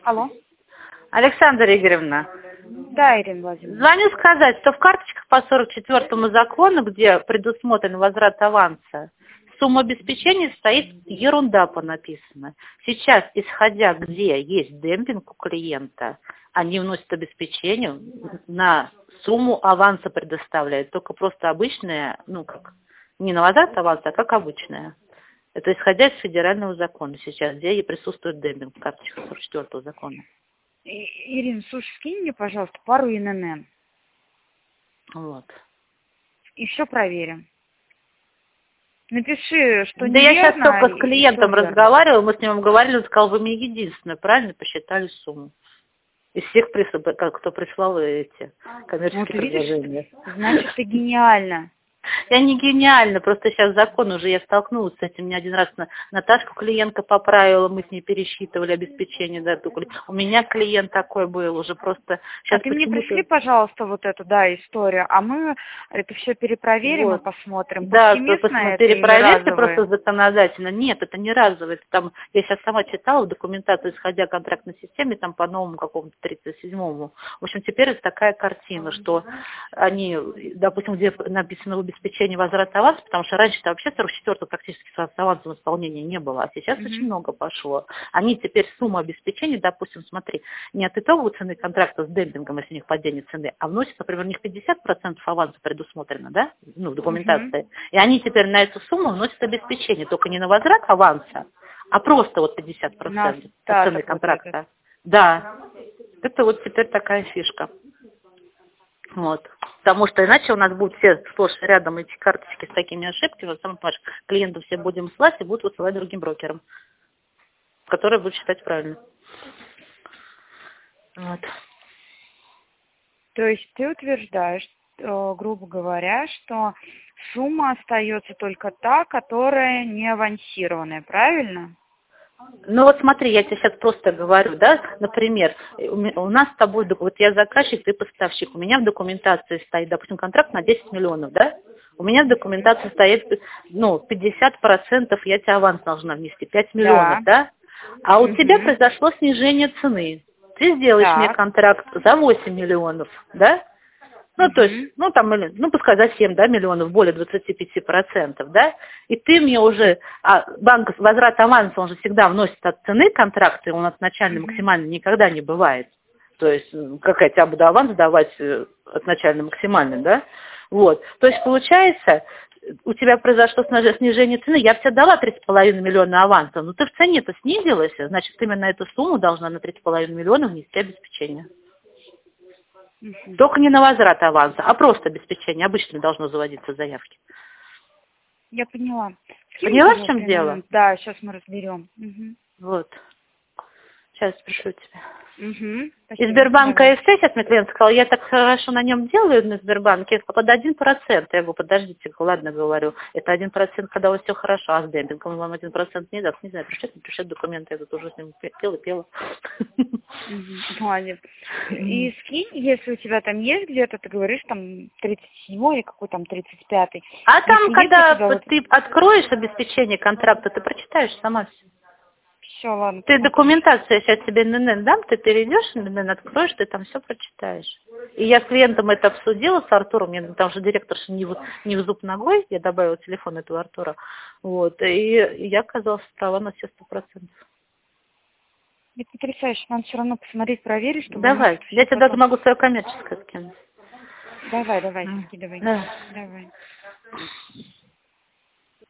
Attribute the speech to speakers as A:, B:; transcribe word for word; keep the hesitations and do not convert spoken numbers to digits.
A: Алло.
B: Александра Игоревна,
A: Да, Ирина Владимировна.
B: звоню сказать, что в карточках по сорок четвёртому закону, где предусмотрен возврат аванса, сумма обеспечения стоит ерунда понаписана. Сейчас, исходя где есть демпинг у клиента, они вносят обеспечение на сумму аванса предоставляют, только просто обычная, ну как, не на возврат аванса, а как обычная. Это исходя из федерального закона сейчас, где и присутствует демпинг в карточках сорок четвёртого закона.
A: И- Ирина, слушай, скинь мне, пожалуйста, пару эн эн эн.
B: Вот.
A: И все проверим. Напиши, что
B: Да я сейчас
A: неверно.
B: только с
A: и
B: клиентом
A: всё верно.
B: разговаривала, мы с ним говорили, он сказал, вы мне единственное, правильно посчитали сумму. Из всех, присыл- как- кто прислал эти
A: Ну,
B: коммерческие
A: ты видишь,
B: предложения.
A: значит, ты гениально.
B: Я не гениально, просто сейчас закон уже, я столкнулась с этим, мне один раз на, Наташку клиентка поправила, мы с ней пересчитывали обеспечение, да, только у меня клиент такой был уже просто,
A: А
B: сейчас
A: ты мне
B: почему-то...
A: пришли, пожалуйста, вот эту, да, историю, а мы это все перепроверим и
B: Вот.
A: посмотрим,
B: Да, то
A: повсеместно
B: посмотри,
A: это или
B: перепроверьте
A: разовые.
B: просто законодательно. Нет, это не разовый. Это там, я сейчас сама читала документацию, исходя контрактной системе, там по новому какому-то тридцать седьмому. В общем, теперь это такая картина, что они, допустим, где написано в обеспечении возврата аванса, потому что раньше-то вообще сорок четвёртого практически с авансом исполнения не было, а сейчас
A: Мгм.
B: очень много пошло. Они теперь сумму обеспечения, допустим, смотри, не от итоговой цены контракта с демпингом, если у них падение цены, а вносят, например, у них пятьдесят процентов аванса предусмотрено, да, ну, в документации.
A: Мгм.
B: И они теперь на эту сумму вносят обеспечение, только не на возврат аванса, а просто вот пятьдесят
A: На
B: процентов от цены
A: остаток вот этот.
B: контракта. Да, это вот теперь такая фишка. Вот. Потому что иначе у нас будут все сплошь и рядом эти карточки с такими ошибками, вот сам понимаешь, клиентов все будем слать и будут высылать другим брокерам, которые будут считать правильно. Вот.
A: То есть ты утверждаешь, э, грубо говоря, что сумма остается только та, которая не авансированная, правильно?
B: Ну вот смотри, я тебе сейчас просто говорю, да, например, у ме- у нас с тобой, док- вот я заказчик, ты поставщик, у меня в документации стоит, допустим, контракт на десять миллионов, да? У меня в документации стоит, ну, пятьдесят процентов я тебе аванс должна внести, пять миллионов,
A: Да.
B: да? А у тебя
A: Мгм.
B: произошло снижение цены. Ты сделаешь мне
A: Так.
B: контракт за восемь миллионов, да? Ну, то есть,
A: Мгм.
B: ну, там, или, ну, пускай за семь, да, миллионов, более двадцати пяти процентов, да, и ты мне уже, а банк, возврат аванса, он же всегда вносит от цены контракты, он от начальной
A: Мгм.
B: максимальной никогда не бывает. То есть, м, как я тебе буду аванс давать э, от начальной максимальной, да, вот. То есть, получается, у тебя произошло сниж- снижение цены, я бы тебе дала три с половиной миллиона аванса, но ты в цене-то снизилась, значит, ты мне на эту сумму должна на три с половиной миллиона внести обеспечение.
A: Мгм.
B: Только не на возврат аванса, а просто обеспечение. Обычно должно заводиться в заявке.
A: Я поняла. Скинь мне,
B: Поняла, в
A: пожалуйста,
B: чем дело?
A: эн эн эн. Да, сейчас мы разберем. Угу.
B: Вот. Сейчас пишу тебе.
A: Угу.
B: Из
A: Спасибо.
B: Сбербанка
A: Давай.
B: СТ сейчас мне клиент сказал, я так хорошо на нем делаю на Сбербанке, а под один процент. Я говорю, подождите, ладно, говорю, это один процент, когда у вас все хорошо, а с демпингом вам один процент не даст. Не знаю, пришлет, не пришлет документы, я тут уже с ним пела, пела.
A: Угу. Молодец. И скинь, если у тебя там есть где-то, ты говоришь, там тридцать седьмой или какой там тридцать пятый.
B: А там,
A: Если есть у
B: когда
A: тебя вот...
B: ты откроешь обеспечение контракта, ты прочитаешь сама все.
A: Все, ладно,
B: Ты
A: посмотрю.
B: документацию, я сейчас тебе эн эн эн дам, ты перейдешь, эн эн эн откроешь, ты там все прочитаешь. И я с клиентом это обсудила, с Артуром, мне там же директор не в, не в зуб ногой, я добавила телефон этого Артура, вот, и я оказалась права на все сто процентов.
A: Это потрясающе. Надо все равно посмотреть, проверить, чтобы у нас
B: Давай, я
A: все
B: тебе даже
A: потом...
B: могу свое коммерческое скинуть.
A: Давай, давай,
B: М,
A: скидывай.
B: Да.
A: Давай.